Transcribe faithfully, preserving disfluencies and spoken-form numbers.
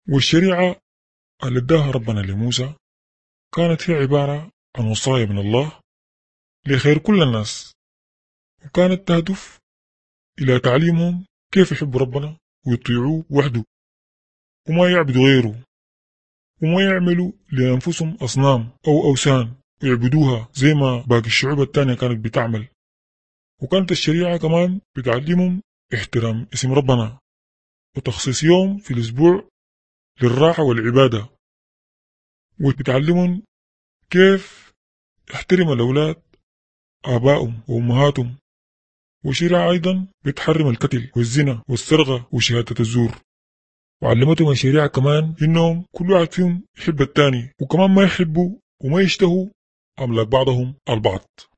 والشريعة اللي اداها ربنا لموسى كانت هي عبارة عن وصايا من الله لخير كل الناس، وكانت تهدف إلى تعليمهم كيف يحبوا ربنا ويطيعوه وحده وما يعبدوا غيره، وما يعملوا لأنفسهم أصنام أو أوثان ويعبدوها زي ما باقي الشعوب التانية كانت بتعمل. وكانت الشريعة كمان بتعلمهم احترام اسم ربنا وتخصيص يوم في الأسبوع للراحة والعبادة، وبتعلمهم كيف يحترم الأولاد آبائهم وأمهاتهم. والشريعة أيضا بتحرم القتل والزنا والسرقة وشهادة الزور. وعلمتهم الشريعة كمان إنهم كل واحد فيهم يحب التاني، وكمان ما يحبوا وما يشتهوا أملاك بعضهم البعض.